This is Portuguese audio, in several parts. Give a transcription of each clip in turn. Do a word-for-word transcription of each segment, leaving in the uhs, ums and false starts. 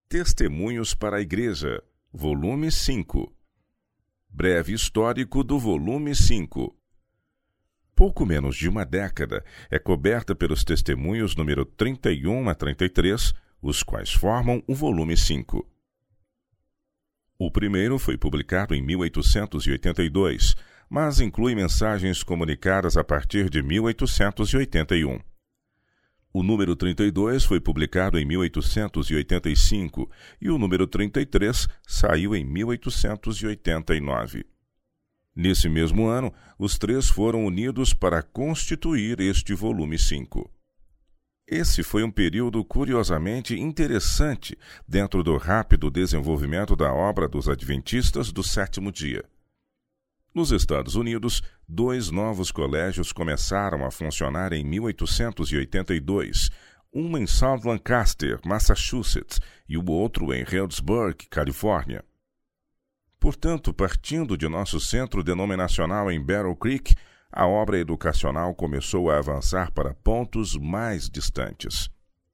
Testemunhos para a Igreja, volume cinco. Breve histórico do volume cinco. Pouco menos de uma década é coberta pelos testemunhos número trinta e um a trinta e três, os quais formam o volume cinco. O primeiro foi publicado em mil oitocentos e oitenta e dois, mas inclui mensagens comunicadas a partir de mil oitocentos e oitenta e um. O número trinta e dois foi publicado em mil oitocentos e oitenta e cinco e o número trinta e três saiu em mil oitocentos e oitenta e nove. Nesse mesmo ano, os três foram unidos para constituir este volume cinco. Esse foi um período curiosamente interessante dentro do rápido desenvolvimento da obra dos Adventistas do Sétimo Dia. Nos Estados Unidos, dois novos colégios começaram a funcionar em mil oitocentos e oitenta e dois, um em South Lancaster, Massachusetts, e o outro em Healdsburg, Califórnia. Portanto, partindo de nosso centro denominacional em Battle Creek, a obra educacional começou a avançar para pontos mais distantes.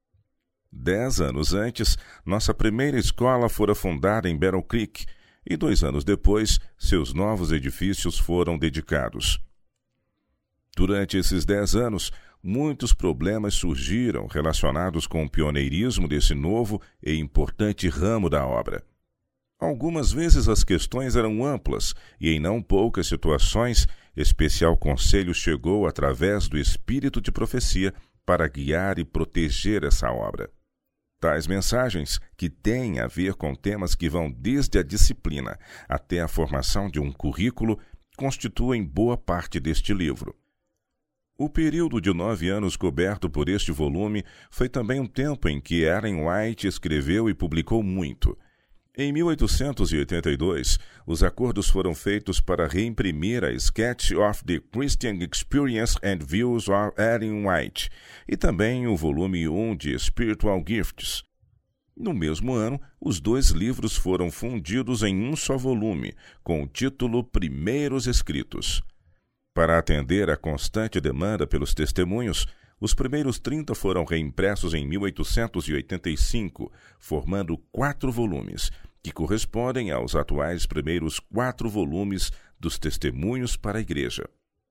Dez anos antes, nossa primeira escola fora fundada em Battle Creek, e dois anos depois, seus novos edifícios foram dedicados. Durante esses dez anos, muitos problemas surgiram relacionados com o pioneirismo desse novo e importante ramo da obra. Algumas vezes as questões eram amplas e, em não poucas situações, especial conselho chegou através do espírito de profecia para guiar e proteger essa obra. Tais mensagens, que têm a ver com temas que vão desde a disciplina até a formação de um currículo, constituem boa parte deste livro. O período de nove anos coberto por este volume foi também um tempo em que Ellen White escreveu e publicou muito. Em mil oitocentos e oitenta e dois, os acordos foram feitos para reimprimir a Sketch of the Christian Experience and Views of Ellen White e também o volume um de Spiritual Gifts. No mesmo ano, os dois livros foram fundidos em um só volume, com o título Primeiros Escritos. Para atender à constante demanda pelos testemunhos, os primeiros trinta foram reimpressos em mil oitocentos e oitenta e cinco, formando quatro volumes, que correspondem aos atuais primeiros quatro volumes dos Testemunhos para a Igreja.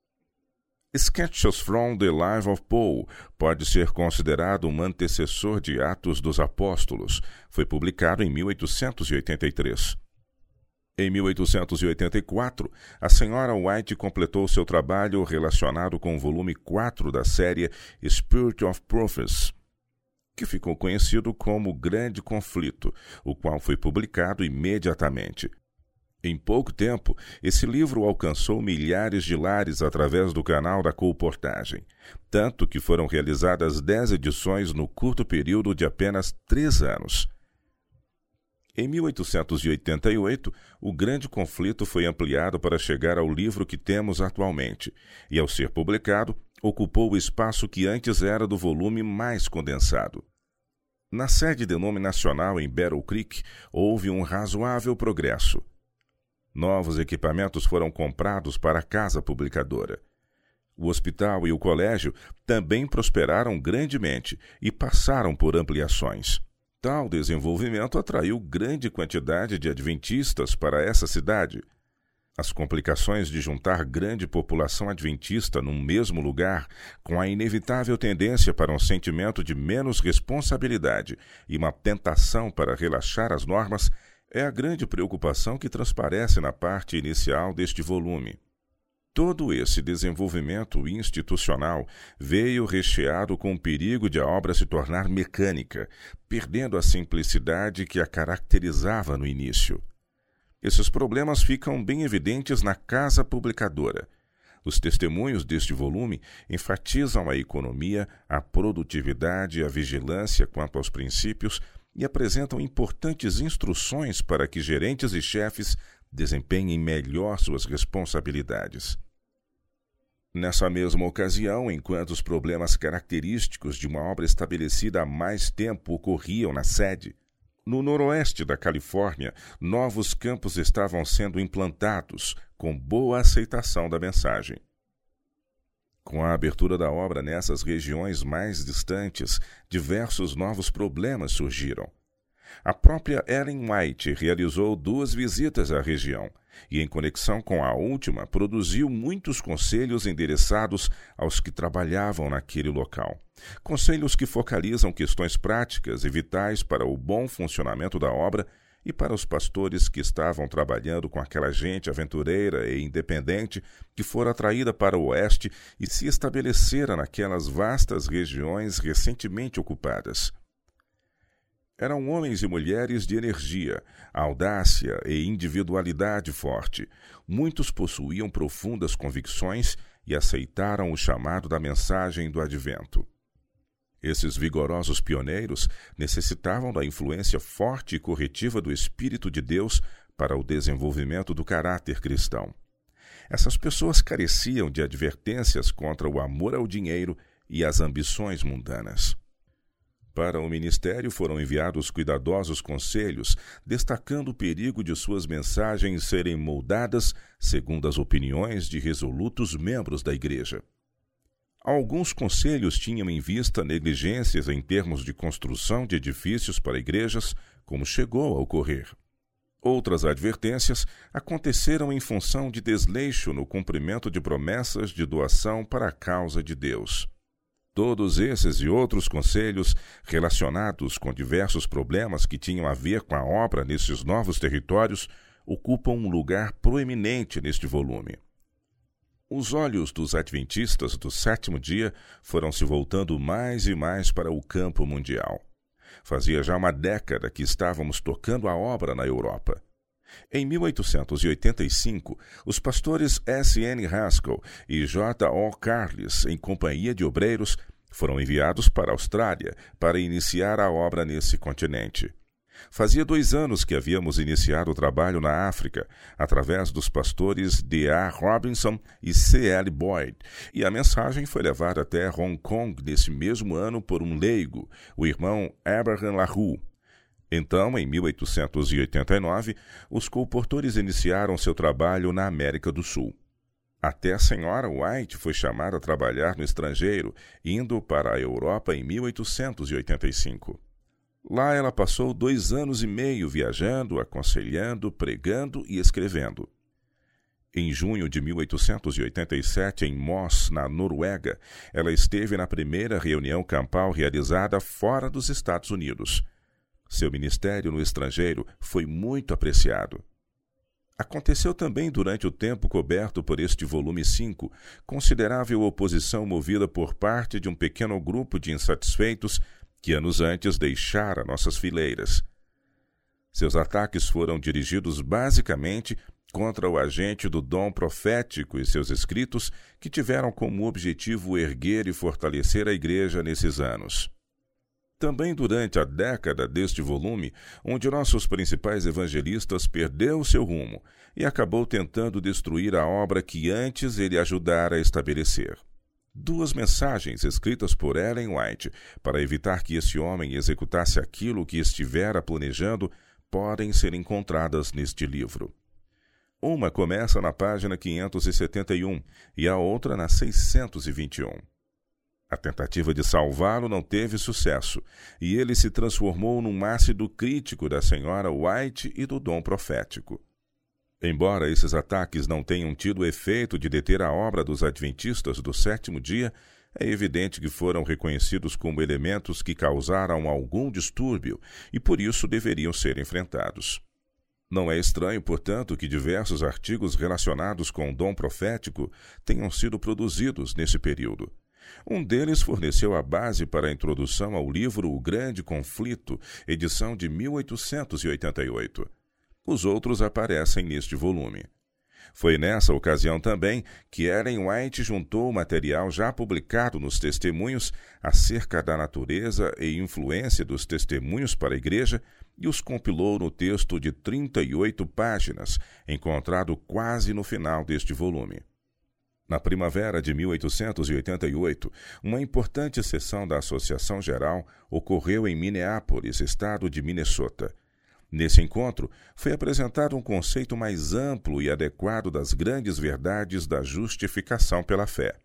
Sketches from the Life of Paul pode ser considerado um antecessor de Atos dos Apóstolos. Foi publicado em mil oitocentos e oitenta e três. Em mil oitocentos e oitenta e quatro, a senhora White completou seu trabalho relacionado com o volume quatro da série Spirit of Prophets, que ficou conhecido como Grande Conflito, o qual foi publicado imediatamente. Em pouco tempo, esse livro alcançou milhares de lares através do canal da colportagem, tanto que foram realizadas dez edições no curto período de apenas três anos. Em mil oitocentos e oitenta e oito, o Grande Conflito foi ampliado para chegar ao livro que temos atualmente, e ao ser publicado, ocupou o espaço que antes era do volume mais condensado. Na sede denominacional em Battle Creek, houve um razoável progresso. Novos equipamentos foram comprados para a casa publicadora. O hospital e o colégio também prosperaram grandemente e passaram por ampliações. Tal desenvolvimento atraiu grande quantidade de adventistas para essa cidade. As complicações de juntar grande população adventista num mesmo lugar, com a inevitável tendência para um sentimento de menos responsabilidade e uma tentação para relaxar as normas, é a grande preocupação que transparece na parte inicial deste volume. Todo esse desenvolvimento institucional veio recheado com o perigo de a obra se tornar mecânica, perdendo a simplicidade que a caracterizava no início. Esses problemas ficam bem evidentes na casa publicadora. Os testemunhos deste volume enfatizam a economia, a produtividade e a vigilância quanto aos princípios e apresentam importantes instruções para que gerentes e chefes desempenhem melhor suas responsabilidades. Nessa mesma ocasião, enquanto os problemas característicos de uma obra estabelecida há mais tempo ocorriam na sede, no noroeste da Califórnia, novos campos estavam sendo implantados, com boa aceitação da mensagem. Com a abertura da obra nessas regiões mais distantes, diversos novos problemas surgiram. A própria Ellen White realizou duas visitas à região e, em conexão com a última, produziu muitos conselhos endereçados aos que trabalhavam naquele local. Conselhos que focalizam questões práticas e vitais para o bom funcionamento da obra e para os pastores que estavam trabalhando com aquela gente aventureira e independente que fora atraída para o oeste e se estabelecera naquelas vastas regiões recentemente ocupadas. Eram homens e mulheres de energia, audácia e individualidade forte. Muitos possuíam profundas convicções e aceitaram o chamado da mensagem do advento. Esses vigorosos pioneiros necessitavam da influência forte e corretiva do Espírito de Deus para o desenvolvimento do caráter cristão. Essas pessoas careciam de advertências contra o amor ao dinheiro e as ambições mundanas. Para o ministério foram enviados cuidadosos conselhos, destacando o perigo de suas mensagens serem moldadas segundo as opiniões de resolutos membros da igreja. Alguns conselhos tinham em vista negligências em termos de construção de edifícios para igrejas, como chegou a ocorrer. Outras advertências aconteceram em função de desleixo no cumprimento de promessas de doação para a causa de Deus. Todos esses e outros conselhos, relacionados com diversos problemas que tinham a ver com a obra nesses novos territórios, ocupam um lugar proeminente neste volume. Os olhos dos adventistas do sétimo dia foram se voltando mais e mais para o campo mundial. Fazia já uma década que estávamos tocando a obra na Europa. Em mil oitocentos e oitenta e cinco, os pastores S N Haskell e J O Carles, em companhia de obreiros, foram enviados para a Austrália para iniciar a obra nesse continente. Fazia dois anos que havíamos iniciado o trabalho na África, através dos pastores D A Robinson e C L Boyd, e a mensagem foi levada até Hong Kong nesse mesmo ano por um leigo, o irmão Abraham LaRue. Então, em mil oitocentos e oitenta e nove, os colportores iniciaram seu trabalho na América do Sul. Até a senhora White foi chamada a trabalhar no estrangeiro, indo para a Europa em mil oitocentos e oitenta e cinco. Lá ela passou dois anos e meio viajando, aconselhando, pregando e escrevendo. Em junho de mil oitocentos e oitenta e sete, em Moss, na Noruega, ela esteve na primeira reunião campal realizada fora dos Estados Unidos. Seu ministério no estrangeiro foi muito apreciado. Aconteceu também durante o tempo coberto por este volume cinco, considerável oposição movida por parte de um pequeno grupo de insatisfeitos que anos antes deixara nossas fileiras. Seus ataques foram dirigidos basicamente contra o agente do dom profético e seus escritos, que tiveram como objetivo erguer e fortalecer a igreja nesses anos. Também durante a década deste volume, um de nossos principais evangelistas perdeu seu rumo e acabou tentando destruir a obra que antes ele ajudara a estabelecer. Duas mensagens escritas por Ellen White para evitar que esse homem executasse aquilo que estivera planejando podem ser encontradas neste livro. Uma começa na página quinhentos e setenta e um e a outra na seiscentos e vinte e um. A tentativa de salvá-lo não teve sucesso, e ele se transformou num ácido crítico da senhora White e do dom profético. Embora esses ataques não tenham tido o efeito de deter a obra dos adventistas do sétimo dia, é evidente que foram reconhecidos como elementos que causaram algum distúrbio e por isso deveriam ser enfrentados. Não é estranho, portanto, que diversos artigos relacionados com o dom profético tenham sido produzidos nesse período. Um deles forneceu a base para a introdução ao livro O Grande Conflito, edição de mil oitocentos e oitenta e oito. Os outros aparecem neste volume. Foi nessa ocasião também que Ellen White juntou o material já publicado nos Testemunhos acerca da natureza e influência dos testemunhos para a igreja e os compilou no texto de trinta e oito páginas, encontrado quase no final deste volume. Na primavera de mil oitocentos e oitenta e oito, uma importante sessão da Associação Geral ocorreu em Minneapolis, estado de Minnesota. Nesse encontro, foi apresentado um conceito mais amplo e adequado das grandes verdades da justificação pela fé.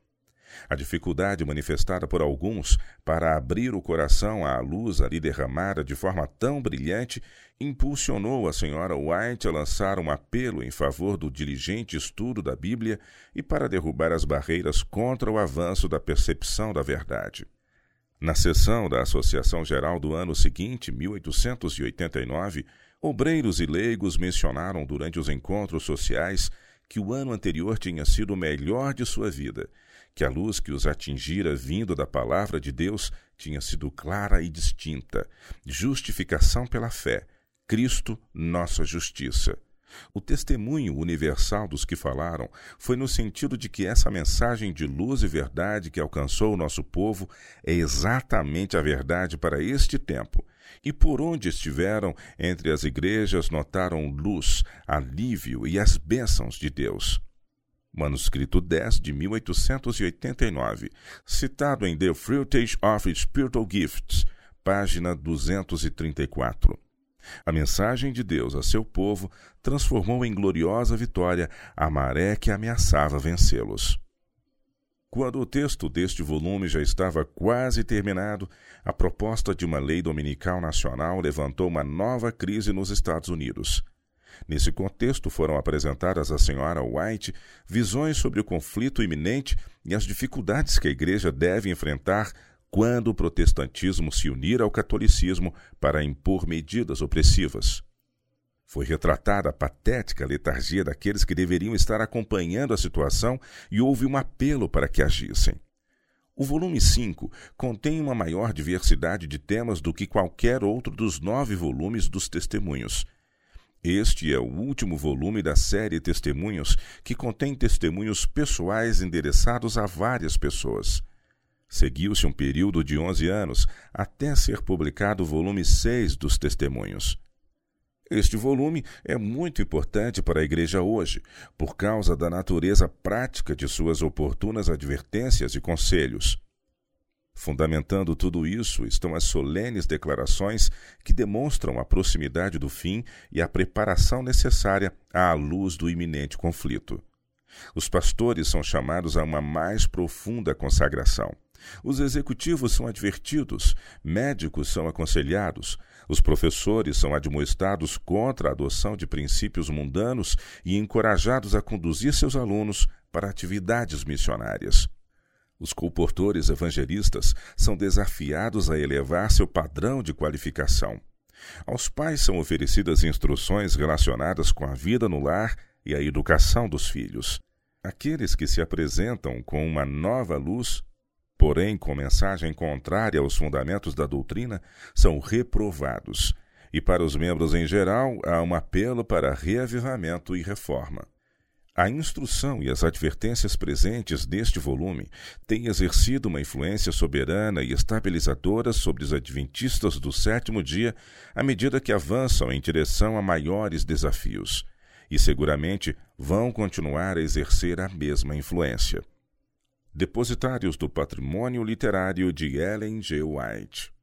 A dificuldade manifestada por alguns para abrir o coração à luz ali derramada de forma tão brilhante impulsionou a senhora White a lançar um apelo em favor do diligente estudo da Bíblia e para derrubar as barreiras contra o avanço da percepção da verdade. Na sessão da Associação Geral do ano seguinte, mil oitocentos e oitenta e nove, obreiros e leigos mencionaram durante os encontros sociais que o ano anterior tinha sido o melhor de sua vida, que a luz que os atingira vindo da palavra de Deus tinha sido clara e distinta, justificação pela fé, Cristo, nossa justiça. O testemunho universal dos que falaram foi no sentido de que essa mensagem de luz e verdade que alcançou o nosso povo é exatamente a verdade para este tempo. E por onde estiveram, entre as igrejas, notaram luz, alívio e as bênçãos de Deus. Manuscrito dez, de mil oitocentos e oitenta e nove, citado em The Fruitage of Spiritual Gifts, página duzentos e trinta e quatro. A mensagem de Deus a seu povo transformou em gloriosa vitória a maré que ameaçava vencê-los. Quando o texto deste volume já estava quase terminado, a proposta de uma lei dominical nacional levantou uma nova crise nos Estados Unidos. Nesse contexto foram apresentadas à senhora White visões sobre o conflito iminente e as dificuldades que a Igreja deve enfrentar quando o protestantismo se unir ao catolicismo para impor medidas opressivas. Foi retratada a patética letargia daqueles que deveriam estar acompanhando a situação e houve um apelo para que agissem. O volume cinco contém uma maior diversidade de temas do que qualquer outro dos nove volumes dos Testemunhos. Este é o último volume da série Testemunhos, que contém testemunhos pessoais endereçados a várias pessoas. Seguiu-se um período de onze anos até ser publicado o volume seis dos Testemunhos. Este volume é muito importante para a Igreja hoje, por causa da natureza prática de suas oportunas advertências e conselhos. Fundamentando tudo isso estão as solenes declarações que demonstram a proximidade do fim e a preparação necessária à luz do iminente conflito. Os pastores são chamados a uma mais profunda consagração. Os executivos são advertidos, médicos são aconselhados, os professores são admoestados contra a adoção de princípios mundanos e encorajados a conduzir seus alunos para atividades missionárias. Os colportores evangelistas são desafiados a elevar seu padrão de qualificação. Aos pais são oferecidas instruções relacionadas com a vida no lar e a educação dos filhos. Aqueles que se apresentam com uma nova luz, porém com mensagem contrária aos fundamentos da doutrina, são reprovados. E para os membros em geral, há um apelo para reavivamento e reforma. A instrução e as advertências presentes neste volume têm exercido uma influência soberana e estabilizadora sobre os adventistas do sétimo dia à medida que avançam em direção a maiores desafios. E seguramente vão continuar a exercer a mesma influência. Depositários do Patrimônio Literário de Ellen G. White.